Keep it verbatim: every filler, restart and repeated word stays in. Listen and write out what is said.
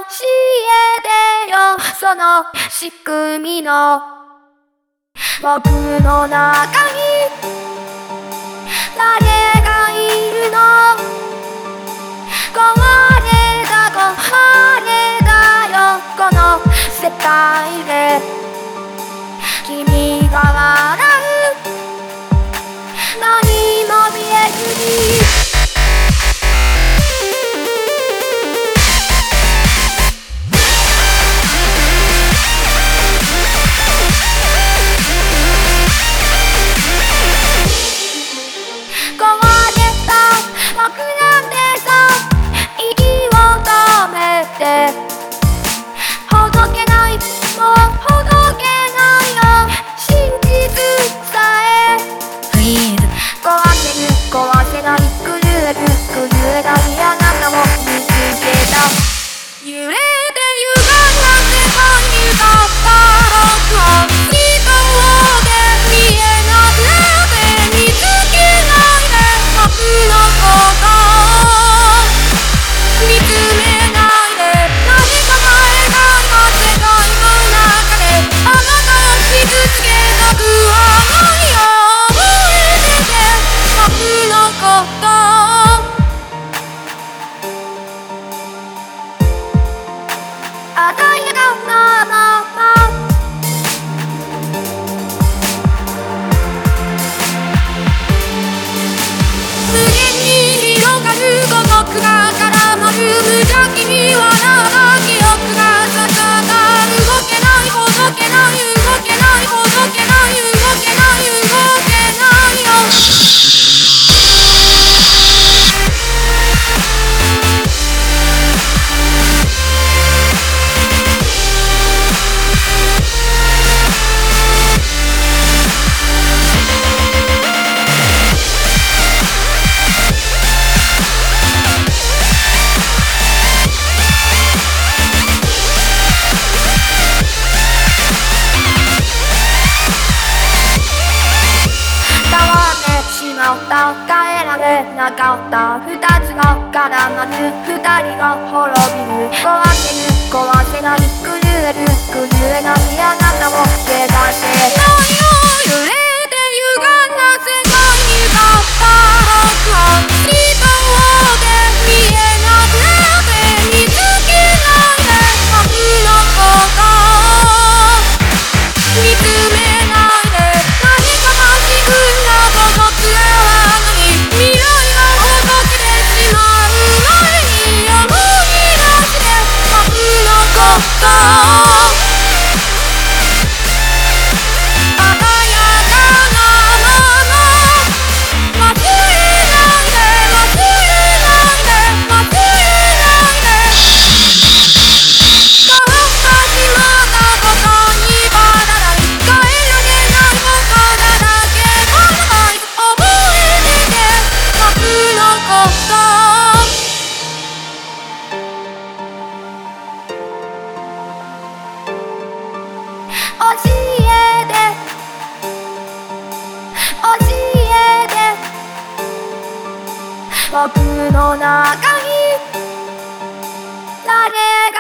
えてよその仕組みの僕の中に誰がいるの壊れた壊れたよこの世界で君が笑う何も見えずにほどけないもうほどけないよ真実さえフリーズ壊せる壊せない崩れる崩れないあなたを見つけた揺れて歪んだ世界に立った僕は人で見えなくて見つけないで僕のこと見つめ僕が絡まる無邪気に笑った記憶がささが動けないほどけない動けないほどけない動けない動けないよ変えられなかった二つが絡まる二人が滅びる壊せる壊せない崩れる崩れないあなたを目指してないよ揺れて歪んだ世界に立った僕は人で見えなくて見つけないで僕のこと見つめないで何かまっしぐなことつら教えて教えて僕の中に誰が